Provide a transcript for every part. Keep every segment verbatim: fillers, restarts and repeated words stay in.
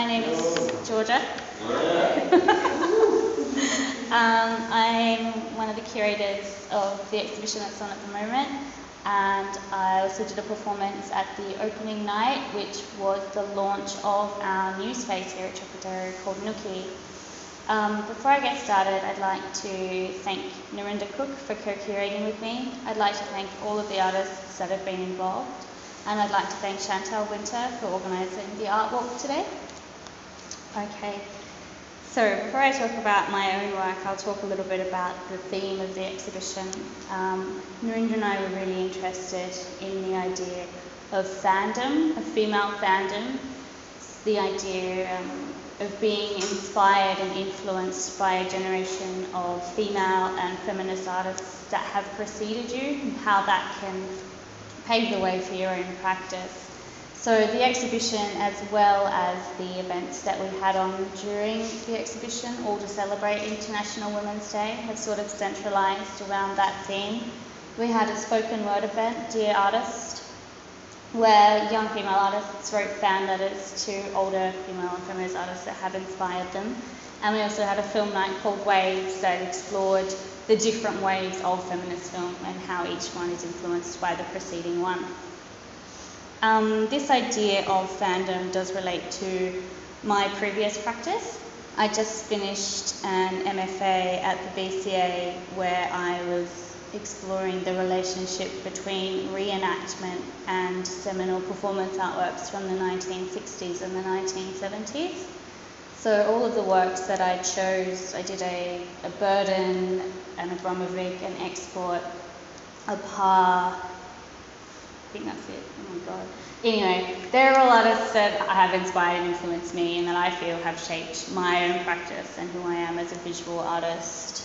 name is Georgia. um, I'm one of the curators of the exhibition that's on at the moment, and I also did a performance at the opening night, which was the launch of our new space here at Trocadero called Nookie. Um, before I get started, I'd like to thank Narinda Cook for co-curating with me. I'd like to thank all of the artists that have been involved, and I'd like to thank Chantal Winter for organising the art walk today. Okay, so before I talk about my own work, I'll talk a little bit about the theme of the exhibition. Um, Narinda and I were really interested in the idea of fandom, of female fandom, the idea um, of being inspired and influenced by a generation of female and feminist artists that have preceded you, and how that can pave the way for your own practice. So the exhibition, as well as the events that we had on during the exhibition, all to celebrate International Women's Day, have sort of centralised around that theme. We had a spoken word event, Dear Artist, where young female artists wrote fan letters to older female and feminist artists that have inspired them. And we also had a film night called Waves that explored the different waves of feminist film and how each one is influenced by the preceding one. Um, this idea of fandom does relate to my previous practice. I just finished an M F A at the B C A where I was exploring the relationship between reenactment and seminal performance artworks from the nineteen sixties and the nineteen seventies. So all of the works that I chose, I did a, a Burden, an Abramovic, an Export, a Parr, I think that's it, oh my god. Anyway, there are all artists that have inspired and influenced me and that I feel have shaped my own practice and who I am as a visual artist.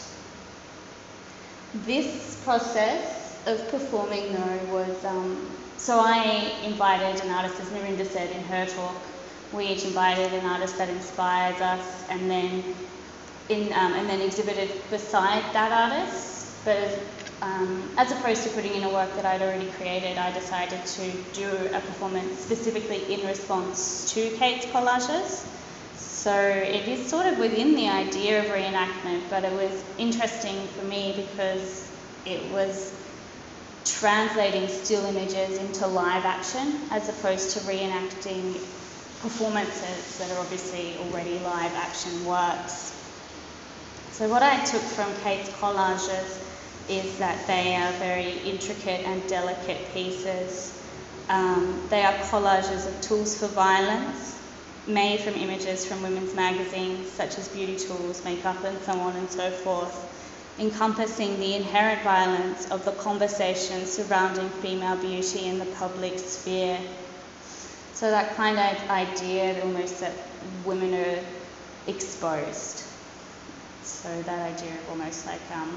This process of performing though was, um, so I invited an artist, as Narinda said in her talk, we each invited an artist that inspires us and then in, um, and then exhibited beside that artist. But as, um, as opposed to putting in a work that I'd already created, I decided to do a performance specifically in response to Kate's collages. So it is sort of within the idea of reenactment, but it was interesting for me because it was translating still images into live action as opposed to reenacting performances that are obviously already live action works. So what I took from Kate's collages is that they are very intricate and delicate pieces. Um, they are collages of tools for violence, made from images from women's magazines such as beauty tools, makeup and so on and so forth, encompassing the inherent violence of the conversation surrounding female beauty in the public sphere. So that kind of idea almost that women are exposed. So that idea of almost like, um,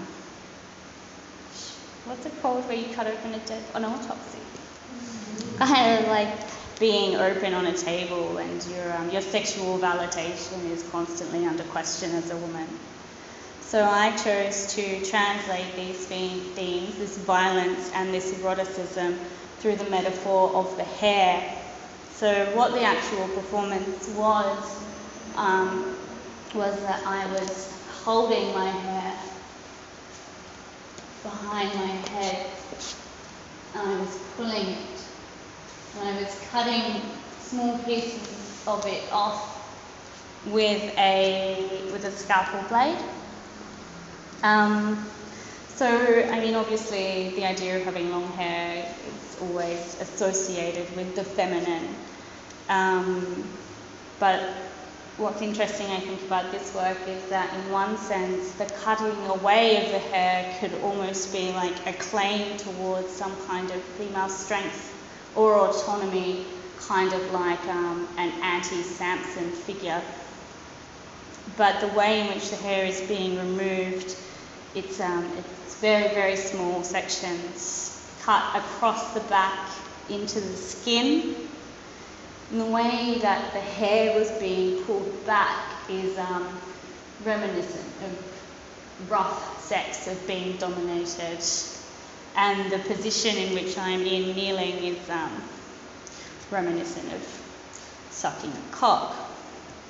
what's it called where you cut open a dead, an autopsy? Kind of like being open on a table and your, um, your sexual validation is constantly under question as a woman. So I chose to translate these themes, this violence and this eroticism, through the metaphor of the hair. So what the actual performance was, um, was that I was holding my hair behind my head and I was pulling it. And I was cutting small pieces of it off with a with a scalpel blade. Um, so, I mean, obviously, the idea of having long hair is always associated with the feminine. Um, but what's interesting, I think, about this work is that, in one sense, the cutting away of the hair could almost be like a claim towards some kind of female strength or autonomy, kind of like um, an anti-Samson figure. But the way in which the hair is being removed, it's, um, it's very, very small sections cut across the back into the skin. And the way that the hair was being pulled back is um, reminiscent of rough sex, of being dominated. And the position in which I'm in, kneeling, is um, reminiscent of sucking a cock.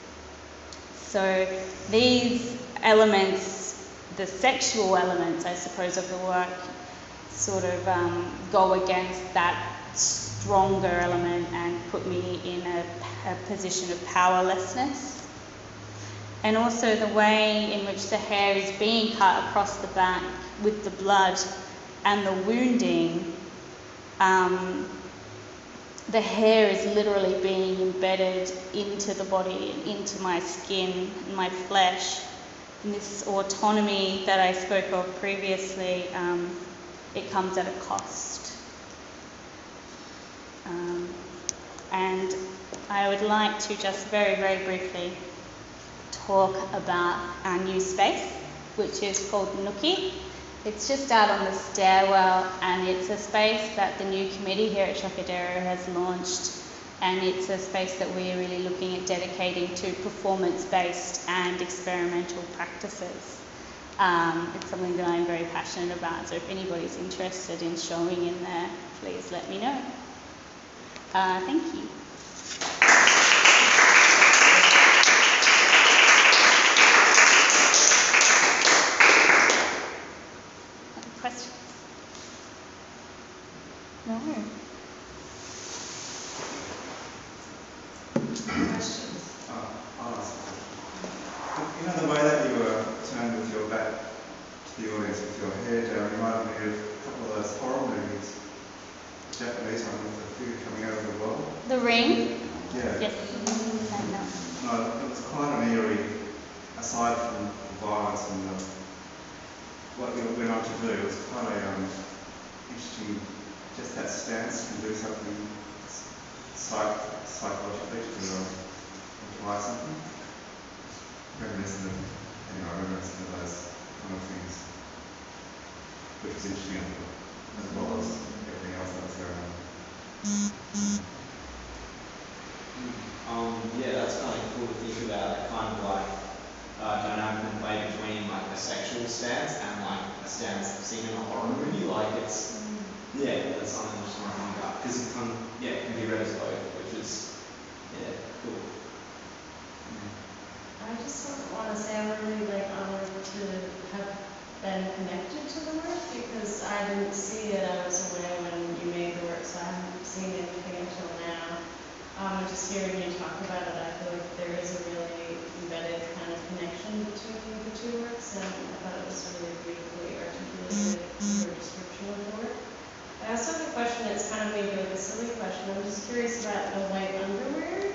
So these elements, the sexual elements, I suppose, of the work sort of um, go against that stronger element and put me in a, a position of powerlessness. And also the way in which the hair is being cut across the back with the blood and the wounding, um, the hair is literally being embedded into the body, into my skin, my flesh. And this autonomy that I spoke of previously, um, it comes at a cost. Um, and I would like to just very, very briefly talk about our new space, which is called Nookie. It's just out on the stairwell, and it's a space that the new committee here at Chocadero has launched, and it's a space that we're really looking at dedicating to performance-based and experimental practices. Um, it's something that I'm very passionate about, so if anybody's interested in showing in there, please let me know. Uh, thank you. Questions? No. Questions? Oh, I'll ask one. You know the way that you were turned with your back to the audience with your hair down reminded me of a couple of those horror movies. Japanese one with the figure coming out of the well. The Ring? Yeah. Yes. I know. No, it was quite an eerie, aside from the violence and the, what you went on to do, it was quite a um, interesting, just that stance can do something psych, psychologically to um, imply something. Reminiscent of, you know, reminiscent of those kind of things, which was interesting as well as everything else that was going on. Um, yeah, that's kind of cool to think about, that kind of like uh, dynamic and play between like a sexual stance and like a stance seen in a horror movie. Like it's, yeah, that's something I'm just want to think about because it can, yeah, it can be read as both, which is, yeah, cool. I just want to say I'm really like honored to have been connected to the work because I didn't see it. I was away when you made the work, so I haven't seen anything until now. Um, and just hearing you talk about it, I feel like there is a really embedded kind of connection between the two works, and I thought it was really beautifully articulated in your description of the work. I also have a question. It's kind of maybe like a silly question. I'm just curious about the white underwear.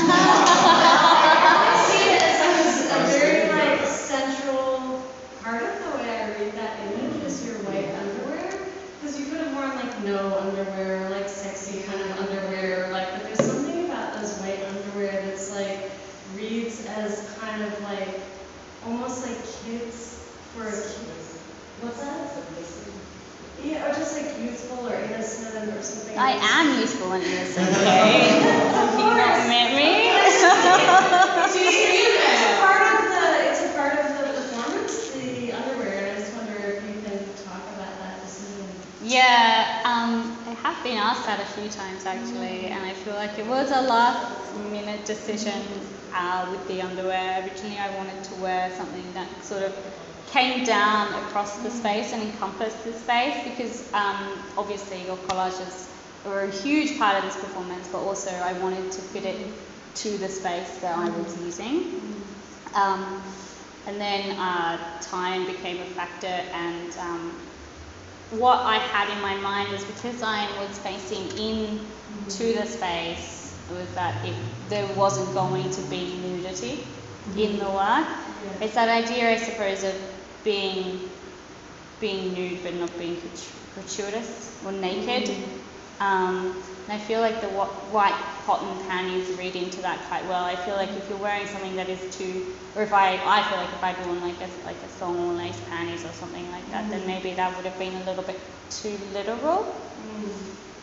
I see it as like a very like central part of the way I read that image is your white underwear, because you could have worn like no underwear, or, like sexy kind of underwear, like but there's something about those white underwear that's like reads as kind of like almost like kids for a kid. What's that? Yeah, or just like youthful or innocent or something. I else. am useful and innocent, okay? Have you not met me? It's, it's, it's a part of the it's a part of the performance, the underwear, and I just wonder if you can talk about that decision. Yeah, um, I have been asked that a few times actually, and I feel like it was a last minute decision uh, with the underwear. Originally I wanted to wear something that sort of came down across the space and encompassed the space because um, obviously your collages were a huge part of this performance, but also I wanted to fit it to the space that I was using. Um, and then uh, time became a factor, and um, what I had in my mind was because I was facing in to the space was that it, there wasn't going to be nudity in the work. It's that idea, I suppose, of being being nude but not being gratuitous or naked. Um, and I feel like the wh- white cotton panties read into that quite well. I feel like if you're wearing something that is too, or if I, I feel like if I'd worn like a, like a thong or lace panties or something like that, mm. then maybe that would have been a little bit too literal. Mm.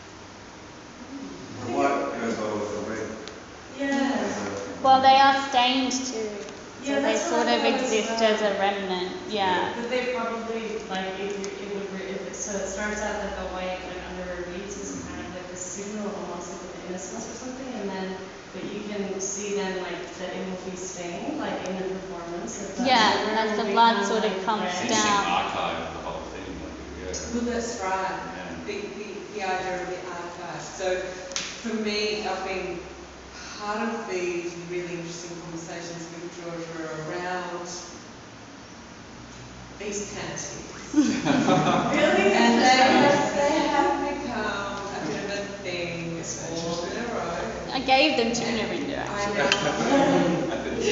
The white goes well with the red. Yeah. Well, they are stained too. So Yeah, they that's sort what of I thought exist as well. as a remnant, yeah. But they probably, like, if you, it would, re- if it, so it starts out that the white, like, underwear reads as kind of like a signal, almost like an innocence or something, and then but you can see then like that it will be stained, like in the performance. If that Yeah, silver as will the be blood kind sort of like comes red. Interesting down. archive of the whole thing. Like, yeah. Well, that's right. Yeah. The, the, the idea of the archive. So for me, I've been part of these really interesting conversations with Georgia around these panties. Really? And they have, they have become a bit of a thing all in a row. I gave them to Narinda I actually. know.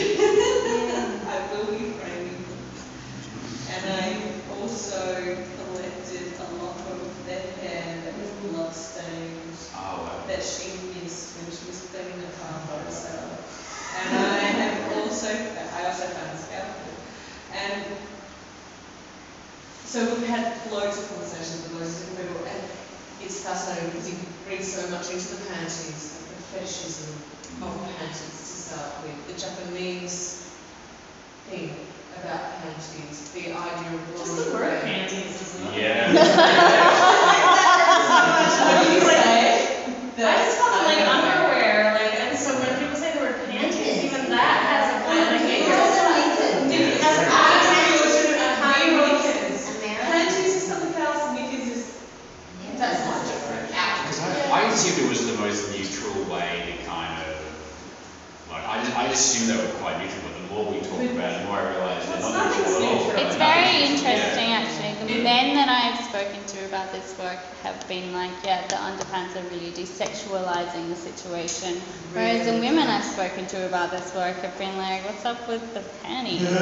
I will be framing them. And I also collected a lot of their hair that was blood stained Oh, wow. that she missed when she was cleaning the car by herself. And I have also, I also found a scalpel. And so we've had loads of conversations with loads of different people, and it's fascinating because you can read so much into the panties, like the fetishism of panties to start with, the Japanese thing about panties, the idea of Just the word panties is enough. Yeah. What do you say? I just call them like underwear, like, and so when people say the word panties, even that has a kind of like, it has a Panties is something else, knickers is. That's not different. Because I, I assumed it was the most neutral way to kind of, like, I just, I just assumed they were quite neutral, but the more we talk about it, the more I realise they're It's not neutral nothing's at all. neutral. It's Like, very nothing's neutral. interesting Yeah. actually. The men that I've spoken to about this work have been like, yeah, the underpants are really desexualizing the situation. Whereas the women I've spoken to about this work have been like, what's up with the panties? Well,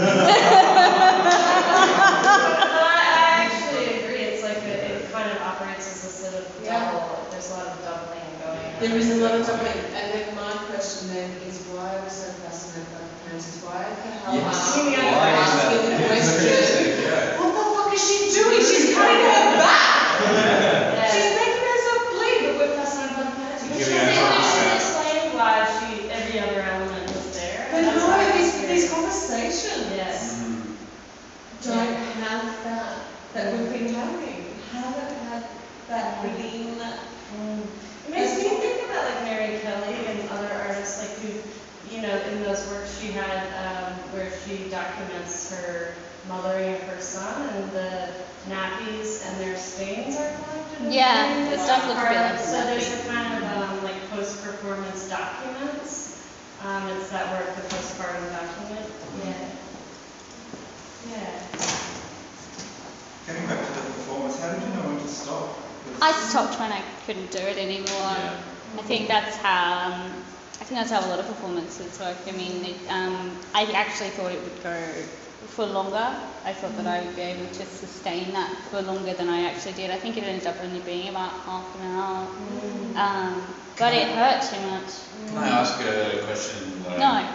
I actually agree, it's like, a- it kind of operates as a sort of Yeah. double, there's a lot of doubling going on. There is a lot of doubling, and then my question then is why are we so fascinated by the panties? Why the hell Yes. are we Why is that? asking the Yeah, question? yeah. What the fuck is she doing? She's cutting her back! Yeah. She's making herself bleed, but we're fascinated by the panties. But Give she me a said chance. she explained why she, every other element was there. But That's no, why I was these, these curious. conversations Yes. Mm. don't have that, that we've been having. Haven't had that within. It makes me think about like Mary Kelly and other artists like who, you know, in those works she had um, where she documents her mothering of her son and the nappies and their stains are collected. and Yeah, things. it It's does look a part bit of- like a So there's nappy. a kind of um, like post-performance documents. Um, it's that work, the postpartum document. Yeah. Yeah. Getting back to the performance, how did you know when to stop? Because I stopped when I couldn't do it anymore. Yeah. I think that's how um, I think that's how a lot of performances work. I mean, it, um, I actually thought it would go for longer. I thought that I would be able to sustain that for longer than I actually did. I think it ended up only being about half an hour, um, but it hurt too much. Can I ask a question? Like, No.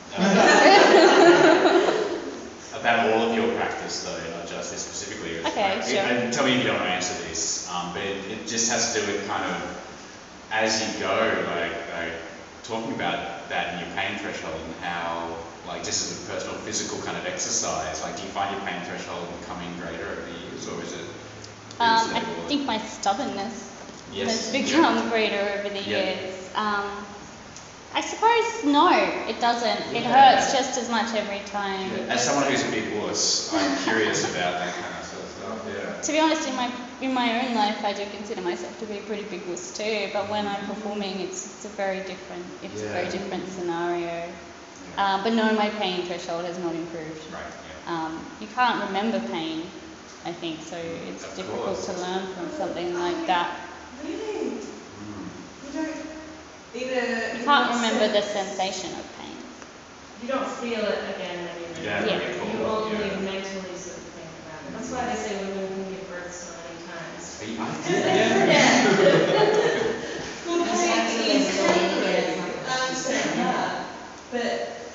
About all of your practice, though, not just this specifically. It's Okay, like- sure. And tell me if you don't want to answer this, um, but it, it just has to do with kind of as you go, like, like talking about that in your pain threshold and how, like, just as a personal physical kind of exercise, like, do you find your pain threshold becoming greater over the years, or is it? pretty Um, I stable? think my stubbornness Yes, has yeah. become greater over the Yeah. years. Um, I suppose no, it doesn't. It Yeah. hurts just as much every time. Yeah. As someone who's a big wuss, I'm curious about that kind of sort of stuff. Yeah. To be honest, in my in my own life, I do consider myself to be a pretty big wuss too. But when I'm performing, it's it's a very different it's a very Yeah. different scenario. Yeah. Um, but no, my pain threshold has not improved. Right. Yeah. Um, you can't remember pain, I think, so it's Of difficult course. to learn from something like that. Really? Mm. You don't, either. You can't remember the sensation of pain. You don't feel it again anymore. Yeah, Yeah. very cool. You only Yeah. mentally sort of think about it. That's why they say women can give birth so many times. Are you- I Because think- they yeah. forget. Well, That's pain actually is really temporary. good. I understand that, but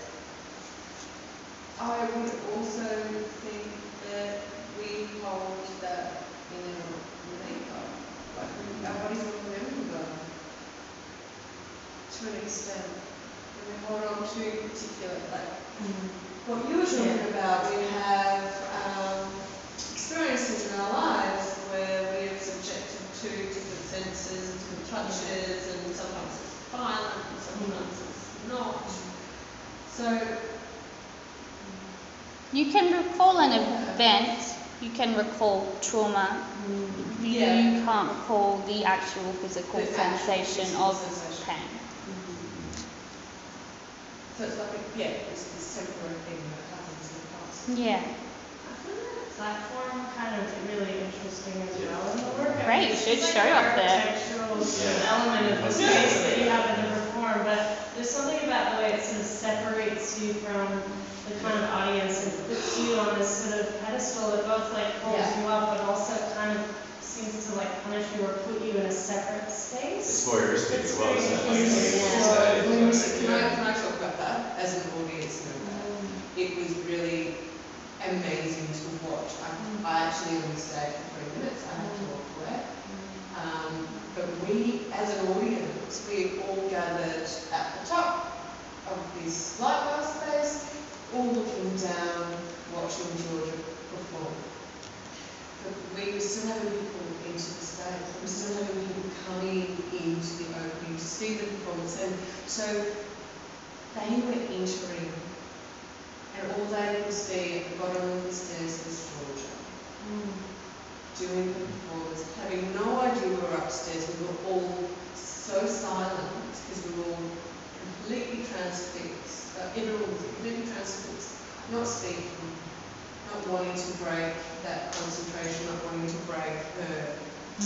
I would also think that we hold that in our makeup, like we- our bodies will remember to an extent. And we hold on to particular, like what you were talking about, we have um, experiences in our lives where we are subjected to different senses, different touches, and sometimes it's violent, and sometimes it's not. So, You can recall an event, you can recall trauma, you Yeah. can't recall the actual physical The actual sensation physical of sensation. pain. So it's like, a- yeah, it's this temporary thing that happens in the past. Yeah, I find that platform kind of really interesting as well in the work. I Great, mean, you it's should like show an up there. architectural sort of Yeah. element of the space that you happen to perform, but there's something about the way it sort of separates you from the kind of audience and puts you on this sort of pedestal that both like holds Yeah. you up, but also kind of seems to like punish you or put you in a separate It's space. voyeuristic as well, isn't it? Like, It's it's- very it's a- When we it's said, a- can I, yeah. can I talk about that as an audience member? It was really amazing to watch. I, I actually only stayed for three minutes, I had to walk away. Um, but we, as an audience, we all gathered at the top of this light bar space, all looking down, watching Georgia perform. But we were still having people into the space, we were still having people coming into the opening to see the performance, and so they were entering, and all they could see at the bottom of the stairs was Georgia doing the performance, having no idea we were upstairs. We were all so silent because we were all completely transfixed. Uh, everyone was completely transfixed, not speaking, not wanting to break that concentration, not wanting to break her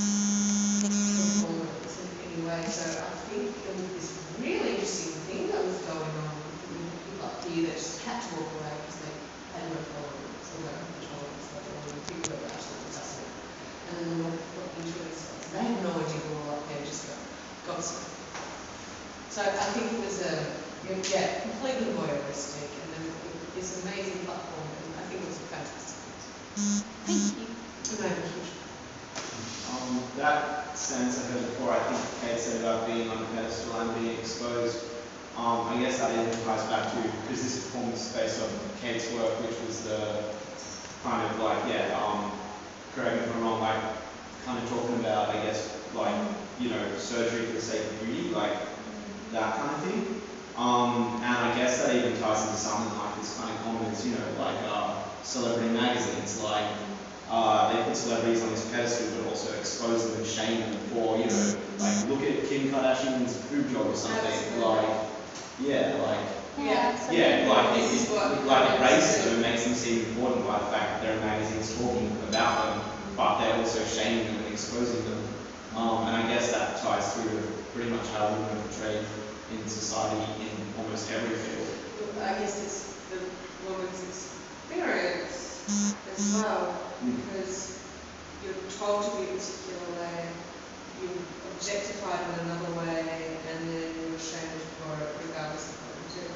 performance in any way. So I think it was this really interesting thing that was going on with the people up here that just had to walk away because they had no tolerance or they had no tolerance. They wanted to people that were absolutely fascinated. And then we got into it, so they had no idea we were all up there, just got, got some. So I think it was a, yeah, completely voyeuristic, and then this amazing platform, and I think it was a fantastic thing. thank you. It made a huge Um, that sense I heard before, I think Kate said about being on a pedestal and being exposed. Um, I guess that even ties back to, because this performance is based on Kate's work, which was the kind of like, yeah, um, correct me if I'm wrong, like, kind of talking about, I guess, like, you know, surgery for the sake of beauty, like, that kind of thing. Um, and I guess that even ties into something like this kind of common as, you know, like, uh, celebrity magazines, like, uh, they put celebrities on this pedestal, but also expose them and shame them for, you know, like, look at Kim Kardashian's boob job or something, Absolutely. like, yeah, like, Yeah. so yeah, like it, This is what- it like it raises them and makes them seem important by the fact that there are magazines talking about them, but they're also shaming them and exposing them. Um, and I guess that ties through to pretty much how women are portrayed in society in almost every field. I guess it's the woman's experience as well, because you're told to be a particular way, you're objectified in another way, and then you're shamed for it regardless of what you do.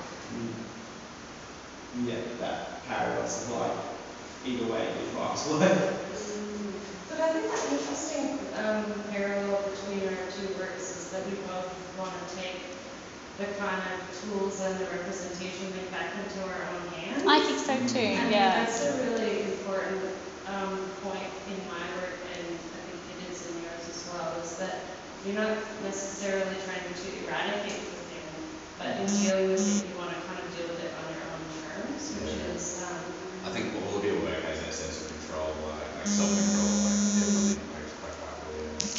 Yeah, that paradox of like, either way, you're fucked. Like, But I think the interesting um, parallel between our two works is that we both want to take the kind of tools and the representation we back into our own hands. I think so too, I mean, yeah. that's a really important um, point in my work, and I think it is in yours as well, is that you're not necessarily trying to eradicate the thing, but in dealing with it, you want to kind of deal with it on your own terms, which Yeah. is, um, I think all of your work has that sense of control, like, like self-control, like, definitely like, quite powerful, yeah.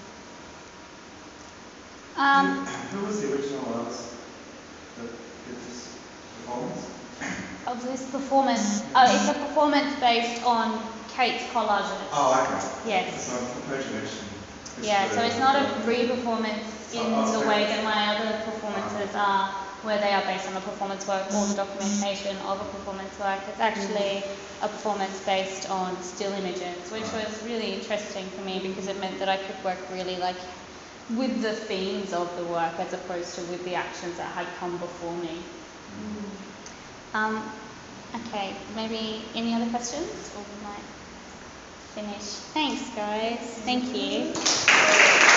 Um, Who was the original artist that did this performance? of this performance, oh, it's a performance based on Kate's collages. Oh, okay. Yes. So I've heard you mention. Yeah, so it's not a re-performance in Oh, oh, the sorry. way that my other performances are, where they are based on a performance work or the documentation of a performance work. It's actually a performance based on still images, which was really interesting for me because it meant that I could work really like with the themes of the work as opposed to with the actions that had come before me. Um, okay, maybe any other questions or we might finish. Thanks guys, thank you.